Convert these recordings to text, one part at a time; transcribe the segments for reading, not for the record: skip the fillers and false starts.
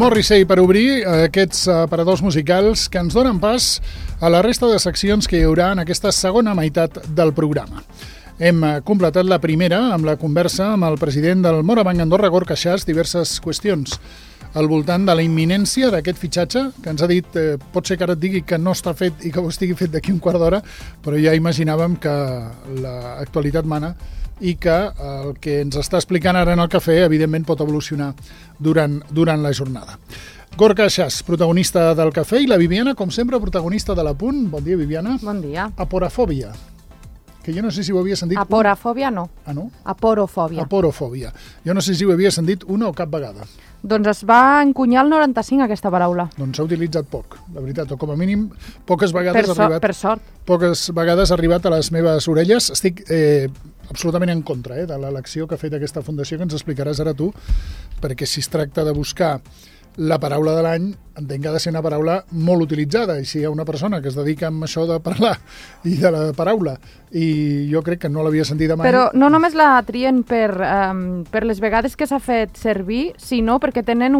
Morrissey per obrir aquests aparadors musicals que ens donen pas a la resta de seccions que hi haurà en aquesta segona meitat del programa. Hem completat la primera amb la conversa amb el president del Morabanc Andorra, Gorka Schaas, diverses qüestions al voltant de la imminència d'aquest fitxatge, que ens ha dit, pot ser que ara et digui que no està fet i que ho estigui fet d'aquí un quart d'hora, però ja imaginàvem que l'actualitat mana i que el que ens està explicant ara en el cafè, evidentment, pot evolucionar durant la jornada. Gorka Schaas, protagonista del cafè, i la Viviana, com sempre, protagonista de l'Apunt. Bon dia, Viviana. Bon dia. Aporafòbia, que jo no sé si ho havia sentit... Aporafòbia no. Ah, no? Aporofòbia. Aporofòbia. Jo no sé si ho havia sentit una o cap vegada. Doncs es va encunyar el 95, aquesta paraula. Doncs s'ha utilitzat poc, la veritat, o com a mínim poques vegades Per sort. Poques vegades ha arribat a les meves orelles. Estic absolutament en contra de l'elecció que ha fet aquesta fundació, que ens explicaràs ara tu, perquè si es tracta de buscar la paraula de l'any, entenc que ha de ser una paraula molt utilitzada, i si hi ha una persona que es dedica a això de parlar i de la paraula, i jo crec que no l'havia sentida mai. Però no només la trien per les vegades que s'ha fet servir, sinó perquè tenen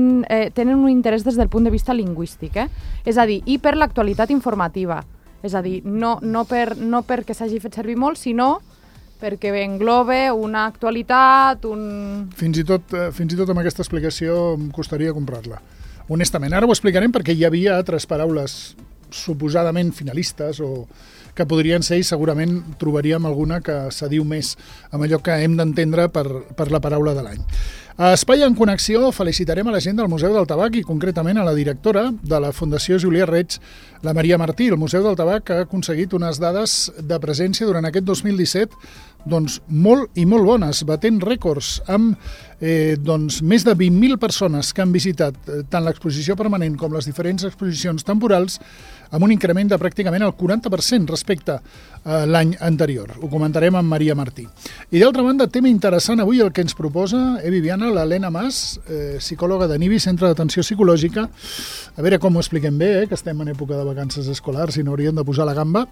un interès des del punt de vista lingüístic, És a dir, i per l'actualitat informativa. És a dir, no perquè s'hagi fet servir molt, sinó perquè engloba una actualitat, Fins i tot amb aquesta explicació em costaria comprar-la. Honestament, ara ho explicarem perquè hi havia altres paraules suposadament finalistes o que podrien ser, i segurament trobaríem alguna que s'adiu més amb allò que hem d'entendre per la paraula de l'any. A Espai en Connexió felicitarem a la gent del Museu del Tabac i concretament a la directora de la Fundació Julià Reig, la Maria Martí. El Museu del Tabac ha aconseguit unes dades de presència durant aquest 2017 molt i molt bones, batent rècords amb més de 20.000 persones que han visitat tant l'exposició permanent com les diferents exposicions temporals, amb un increment de pràcticament el 40% respecte a l'any anterior. Ho comentarem amb Maria Martí. I d'altra banda, tema interessant avui el que ens proposa, Viviana, l'Helena Mas, psicòloga de NIBI, Centre d'Atenció Psicològica. A veure com ho expliquem bé, que estem en època de vacances escolars i no hauríem de posar la gamba.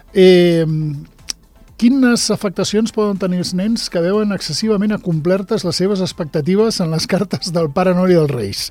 Quines afectacions poden tenir els nens que veuen excessivament acomplertes les seves expectatives en les cartes del Pare Noel i dels Reis?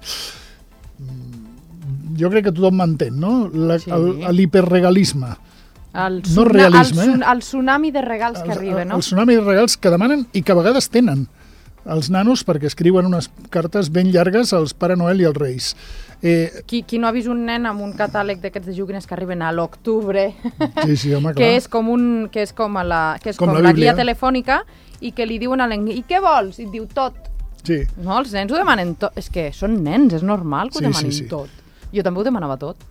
Jo crec que tothom m'entén, no? L'hiperregalisme. El tsunami de regals que arriben, no? El tsunami de regals que demanen i que a vegades tenen els nanos perquè escriuen unes cartes ben llargues als Pare Noel i als Reis. Qui no ha vist un nen amb un catàleg d'aquests de joguines que arriben a l'octubre, sí, home, que és com la guia telefònica, i que li diuen a l'enginy, i què vols? I et diu tot. Sí. No, els nens ho demanen tot. És que són nens, és normal que ho demanin tot. Jo també ho demanava tot.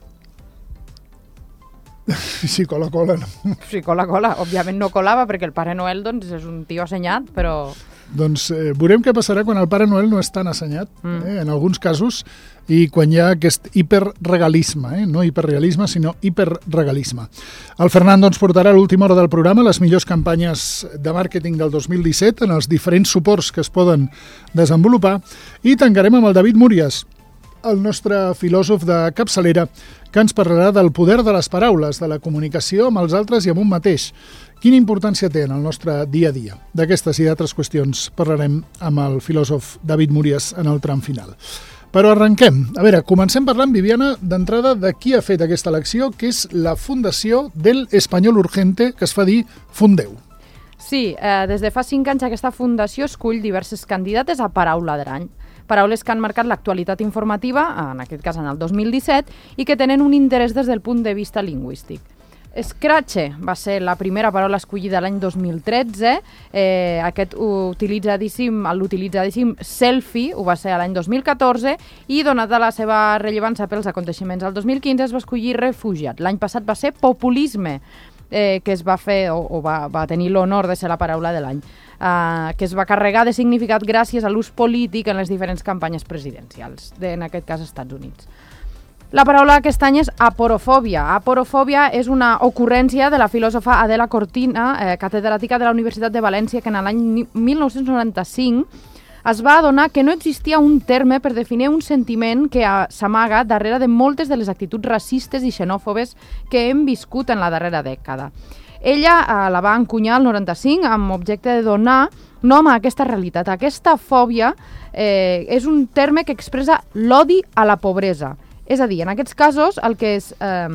Sí, cola. No? Sí, cola. Òbviament no colava perquè el Pare Noel és un tio assenyat, però... Doncs veurem què passarà quan el Pare Noel no és tan assenyat, en alguns casos, i quan hi ha aquest hiperregalisme, no hiperrealisme, sinó hiperregalisme. El Fernando ens portarà a l'última hora del programa les millors campanyes de màrqueting del 2017 en els diferents suports que es poden desenvolupar, i tancarem amb el David Múries, el nostre filòsof de capçalera, que ens parlarà del poder de les paraules, de la comunicació amb els altres i amb un mateix. Quina importància té en el nostre dia a dia? D'aquestes i d'altres qüestions parlarem amb el filòsof David Múries en el tram final. Però arrenquem. A veure, comencem parlant, Viviana, d'entrada de qui ha fet aquesta elecció, que és la Fundació del Español Urgente, que es fa dir Fundeu. Sí, des de fa 5 anys aquesta fundació escull diverses candidates a paraula de l'any. Paraules que han marcat l'actualitat informativa, en aquest cas en el 2017, i que tenen un interès des del punt de vista lingüístic. Scratche va ser la primera paraula escollida l'any 2013, aquest l'utilitzadíssim selfie ho va ser l'any 2014, i donada la seva rellevància pels aconteixements del 2015 es va escollir refugiat. L'any passat va ser populisme, que es va fer o va tenir l'honor de ser la paraula de l'any, que es va carregar de significat gràcies a l'ús polític en les diferents campanyes presidencials, en aquest cas als Estats Units. La paraula aquest any és aporofòbia. Aporofòbia és una ocurrència de la filòsofa Adela Cortina, catedràtica de la Universitat de València, que en l'any 1995 es va adonar que no existia un terme per definir un sentiment que s'amaga darrere de moltes de les actituds racistes i xenòfobes que hem viscut en la darrera dècada. Ella la va encunyar al 95 amb objecte de donar nom a aquesta realitat. Aquesta fòbia és un terme que expressa l'odi a la pobresa. És a dir, en aquests casos el que es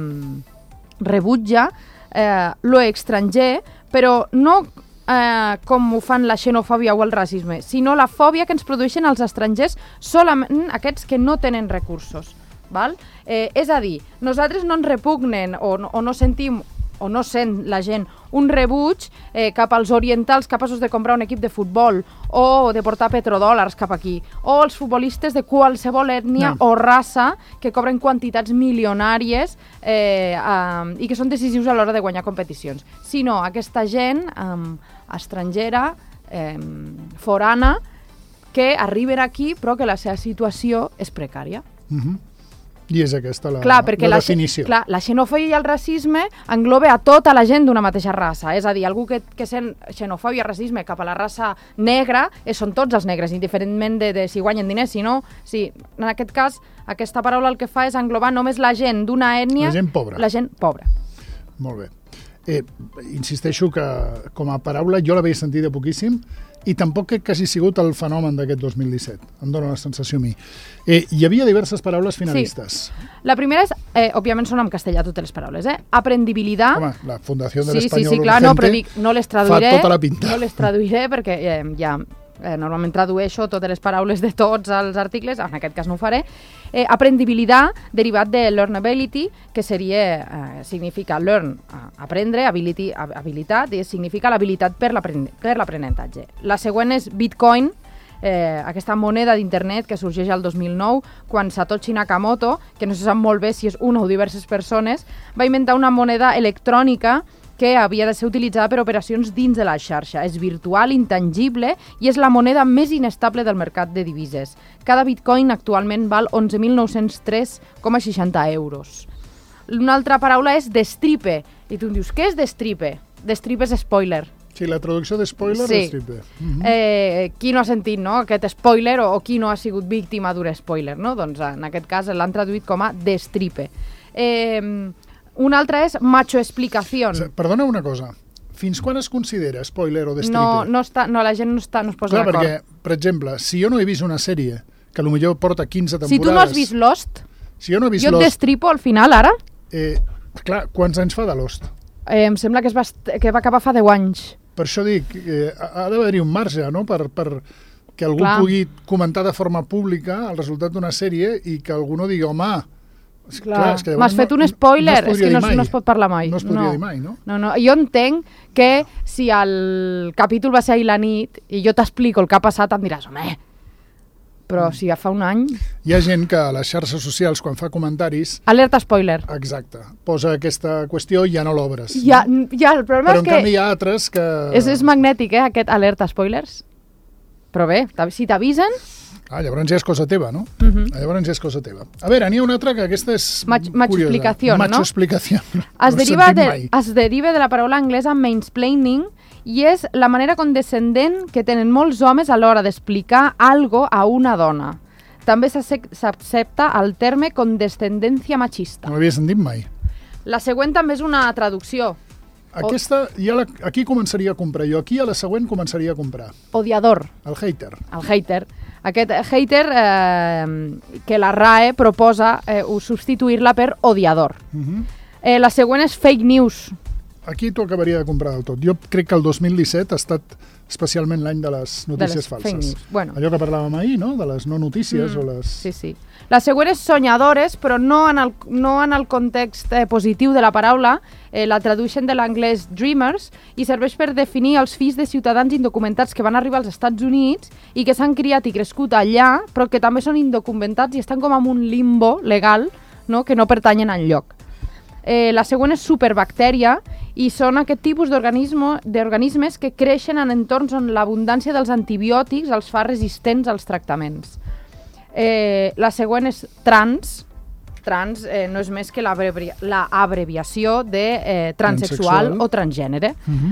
rebutja lo estranger, però no com ho fan la xenofòbia o el racisme, sinó la fòbia que ens produeixen els estrangers, solament aquests que no tenen recursos. Val? És a dir, nosaltres no ens repugnen o no sentim o no sent la gent un rebuig cap als orientals capaços de comprar un equip de futbol o de portar petrodòlars cap aquí, o els futbolistes de qualsevol ètnia o raça que cobren quantitats milionàries i que són decisius a l'hora de guanyar competicions, sinó aquesta gent estrangera, forana, que arriben aquí però que la seva situació és precària. I és aquesta la definició. Clar, la xenofòbia i el racisme engloba a tota la gent d'una mateixa raça. És a dir, algú que sent xenofòbia i racisme cap a la raça negra són tots els negres, indiferentment de si guanyen diners, sinó... Sí, en aquest cas, aquesta paraula el que fa és englobar només la gent d'una ètnia... La gent pobra. La gent pobra. Molt bé. Insisteixo que com a paraula jo l'havia sentit de poquíssim i tampoc crec que hagi sigut el fenomen d'aquest 2017. Em dóna la sensació a mi. Hi havia diverses paraules finalistes. Sí. La primera és, òbviament són en castellà totes les paraules, aprendibilitat. Home, la Fundació de l'Espanyol Urgente clar, no, però dic, no les traduiré. Fa tota la pinta. No les traduiré perquè ja normalment tradueixo totes les paraules de tots els articles, en aquest cas no ho faré. Aprendibilitat, derivat de learnability, que significa learn, aprendre, habilitat, i significa l'habilitat per l'aprenentatge. La següent és Bitcoin, aquesta moneda d'internet que sorgeix al 2009, quan Satoshi Nakamoto, que no se sap molt bé si és una o diverses persones, va inventar una moneda electrònica que havia de ser utilitzada per operacions dins de la xarxa. És virtual, intangible i és la moneda més inestable del mercat de divises. Cada bitcoin actualment val 11.903,60 euros. Una altra paraula és destripe. I tu em dius, què és destripe? Destripe és spoiler. Sí, la traducció de spoiler sí. Destripe. Qui no ha sentit aquest spoiler o qui no ha sigut víctima d'un spoiler? No? Doncs en aquest cas l'han traduït com a destripe. Una altra és machoexplicació. Perdona una cosa. Fins quan es considera spoiler o destripe? No, la gent no es posa d'acord. Perquè, per exemple, si jo no he vist una sèrie que potser porta 15 temporades... Si tu no has vist Lost, si jo no he vist jo et destripo al final, ara. Clar, quants anys fa de Lost? Em sembla que va acabar fa 10 anys. Per això dic, ha d'haver-hi un marge, no?, per que algú pugui comentar de forma pública el resultat d'una sèrie i que algú no digui, home... M'has fet un spoiler, és que no es pot parlar mai. No es podria dir mai, no? No, jo entenc que si el capítol va ser ahir la nit i jo t'explico el que ha passat, em diràs, home, però si ja fa un any... Hi ha gent que a les xarxes socials, quan fa comentaris... Alerta spoiler. Exacte. Posa aquesta qüestió i ja no l'obres. Ja, el problema però és que... en canvi hi ha altres que... És magnètic, aquest alerta spoilers. Però bé, si t'avisen... llavors ja és cosa teva, no? Llavors ja és cosa teva. A veure, n'hi ha una altra que aquesta és machoexplicació, no? Machoexplicació. Es deriva de la paraula anglesa mansplaining i és la manera condescendent que tenen molts homes a l'hora d'explicar algo a una dona. També s'accepta el terme condescendència machista. No l'havia sentit mai. La següent també és una traducció. Aquesta, aquí començaria a comprar jo. Aquí a la següent començaria a comprar. Odiador. El hater. El hater. Aquest hater que la RAE proposa substituir-la per odiador. La següent és fake news. Aquí t'ho acabaria de comprar del tot. Jo crec que el 2017 ha estat especialment l'any de les notícies falses. Bueno. Allò que parlàvem ahir, no?, de les no notícies o les... Sí. La següent és soñadores, però no en el context positiu de la paraula. La tradueixen de l'anglès dreamers i serveix per definir els fills de ciutadans indocumentats que van arribar als Estats Units i que s'han criat i crescut allà, però que també són indocumentats i estan com en un limbo legal, no?, que no pertanyen enlloc. La següent és superbactèria i són aquest tipus d'organismes que creixen en entorns on l'abundància dels antibiòtics els fa resistents als tractaments. La següent és trans. Trans no és més que l'abreviació de transexual o transgènere.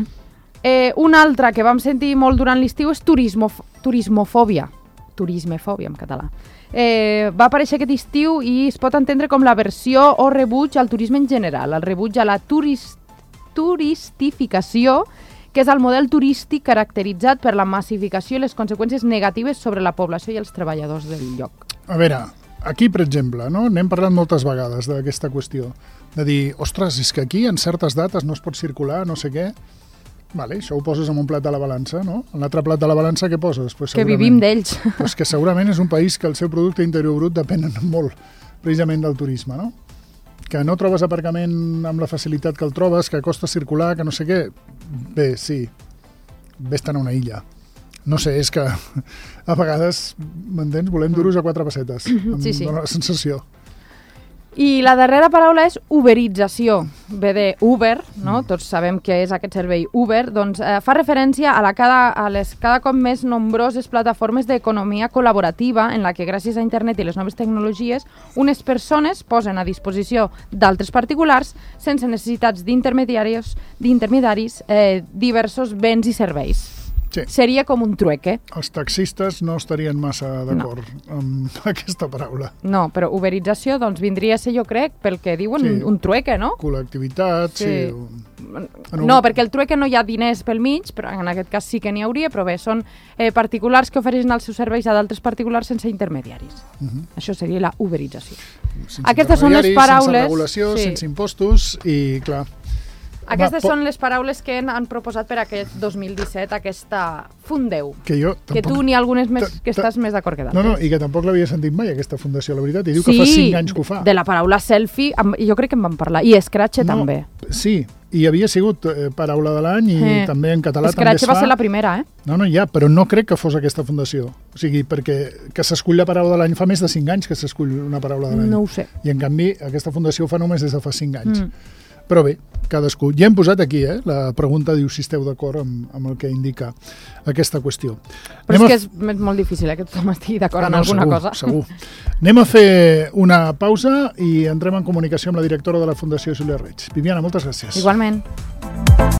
Una altra que vam sentir molt durant l'estiu és turismofòbia. Turismefòbia en català. Va aparèixer aquest estiu i es pot entendre com l'aversió o rebuig al turisme en general, el rebuig a la turistificació, que és el model turístic caracteritzat per la massificació i les conseqüències negatives sobre la població i els treballadors del lloc. A veure, aquí, per exemple, no? N'hem parlat moltes vegades d'aquesta qüestió, de dir, ostres, és que aquí en certes dates no es pot circular, no sé què. Vale, això ho poses en un plat de la balança, no? En l'altre plat de la balança què poses? Pues que vivim d'ells. Pues que segurament és un país que el seu producte interior brut depèn molt precisament del turisme, no? Que no trobes aparcament amb la facilitat que el trobes, que costa circular, que no sé què. Bé, sí, vés-te'n a una illa. No sé, és que a vegades, m'entens, volem duros a 4 pessetes. Sí, sí. Em dóna la sensació. I la darrera paraula és uberització. Ve de Uber, no? Tots sabem què és aquest servei Uber. Doncs fa referència a les cada cop més nombroses plataformes d'economia col·laborativa en la que gràcies a internet i les noves tecnologies unes persones posen a disposició d'altres particulars sense necessitats d'intermediaris diversos béns i serveis. Sí. Seria com un trueque. Els taxistes no estarien massa d'acord amb aquesta paraula. No, però uberització doncs, vindria a ser, jo crec, pel que diuen, un trueque, no? Col·lectivitat, sí. No, perquè el trueque no hi ha diners pel mig, però en aquest cas sí que n'hi hauria, però bé, són particulars que ofereixen els seus serveis a d'altres particulars sense intermediaris. Això seria la uberització. Aquestes són les paraules... Sense regulació, sense impostos i, clar... Aquestes són les paraules que han proposat per aquest 2017, aquesta Fundeu. Que tu n'hi ha algunes més que estàs més d'acord que d'altres. No, i que tampoc l'havia sentit mai, aquesta fundació, la veritat. I diu que fa 5 anys que ho fa. De la paraula selfie, jo crec que en vam parlar. I Scratch també. Sí, i havia sigut paraula de l'any i també en català també es fa. Scratch va ser la primera, No, però no crec que fos aquesta fundació. O sigui, perquè que s'escull la paraula de l'any fa més de 5 anys que s'escull una paraula de l'any. No ho sé. I en canvi, aquesta fundació ho fa només des de fa 5 anys. Però bé, cadascú. Ja hem posat aquí, la pregunta diu si esteu d'acord amb el que indica aquesta qüestió. Però és que és molt difícil que tothom estigui d'acord en alguna cosa. Segur. Anem a fer una pausa i entrem en comunicació amb la directora de la Fundació Júlia Reig. Viviana, moltes gràcies. Igualment.